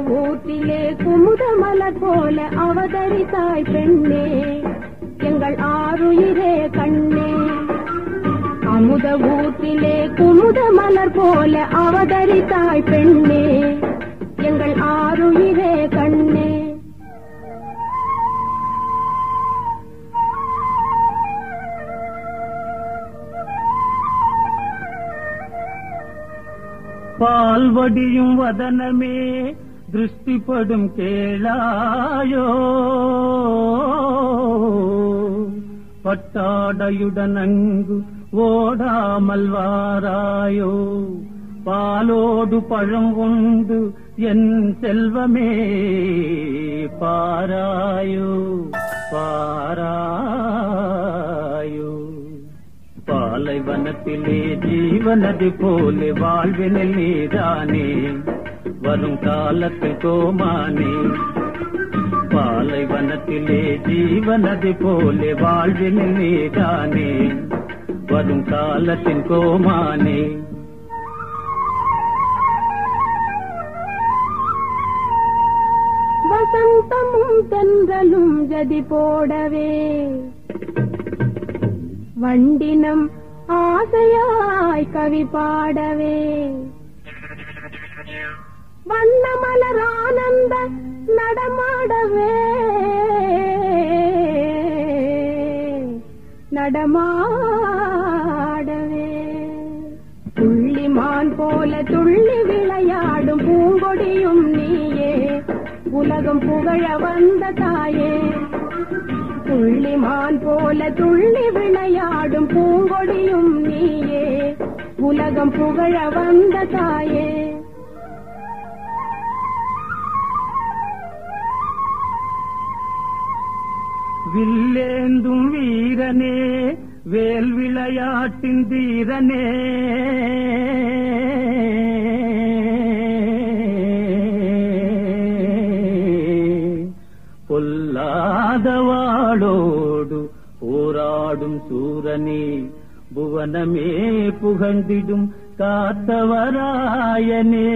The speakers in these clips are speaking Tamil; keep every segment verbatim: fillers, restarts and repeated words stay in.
ஊற்றிலே குமுத மலர் போல அவதரித்தாய் பெண்ணே, எங்கள் ஆருயிரே கண்ணே. அமுத ஊற்றிலே குமுத மலர் போல அவதரித்தாய் பெண்ணே, எங்கள் ஆருயிரே கண்ணே. பால்வடியும் வதனமே திருஷ்டிப்படும் கேளாயோ, பட்டாடையுடன் அங்கு ஓடாமல் வாராயோ. பாலோடு பழம் உண்டு என் செல்வமே பாராயோ பாராயோ. பாலைவனத்திலே ஜீவனது போலே வாழ்வினில் நீதானே, வரும் காலத்தில் கோமானே. பாலைவனத்திலே ஜீவனது போலே வாழ்வினில் நீதானே, வரும் காலத்தின் கோமானே. வசந்தமும் தென்றலும் ஜதி போடவே, வண்டினம் ஆசையாய் கவி பாடவே, வண்ண மலர் ஆனந்த நடமாடவே நடமாடவே. துள்ளிமான் போல துள்ளி விளையாடும் பூங்கொடியும் நீயே, உலகம் புகழ வந்த தாயே. துள்ளிமான் போல துள்ளி விளையாடும் பூங்கொடியும் நீயே, உலகம் புகழ வந்த தாயே. வில்லேந்தும் வீரனே, வேல் விளையாட்டின் தீரனே, பொல்லாதவாளோடு போராடும் சூரனே, புவனமே புகழ்ந்திடும் காத்தவராயனே.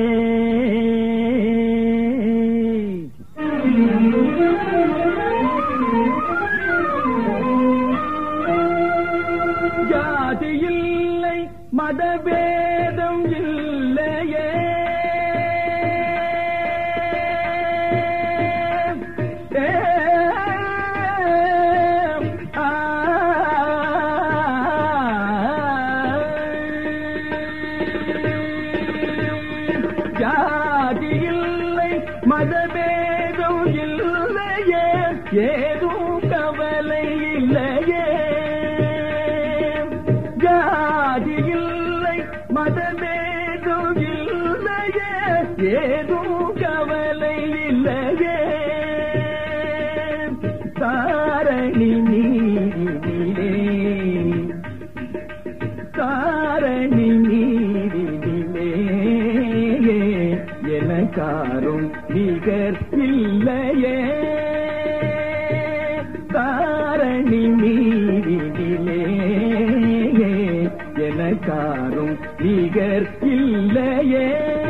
ஜாதி இல்லை மதபேதம் இல்லையே, ஜாதி இல்லை மதபேதம் இல்லையே, ஏதும் கவலை இல்லையே. ஜாதி இல்லை மதபேதம் இல்லையே, ஏதும் கவலை இல்லையே. தாரணி நீரினிலே, தாரணி நீரினிலே, எனக்காரும் நிகர் இல்லையே. தாரணி நீரினிலே, எனக்காரும் நிகர் இல்லையே.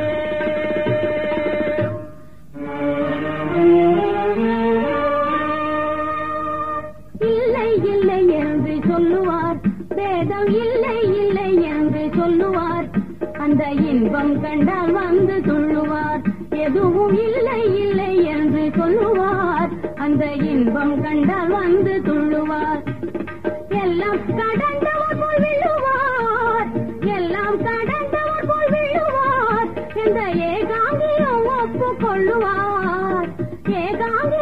இல்லை இல்லை என்று சொல்லுவார், வேதம் இல்லை இல்லை என்று சொல்லுவார், அந்த இன்பம் கண்டால் வந்து துள்ளுவார். எதுவும் இல்லை இல்லை என்று சொல்லுவார், அந்த இன்பம் கண்டால் வந்து துள்ளுவார். எல்லாம் கடந்தவர் போல் விழுவார், எல்லாம் கடந்தவர் போல் விழுவார், இந்த ஏகாங்கியம் ஒப்பு கொள்ளுவார், ஏகாங்கி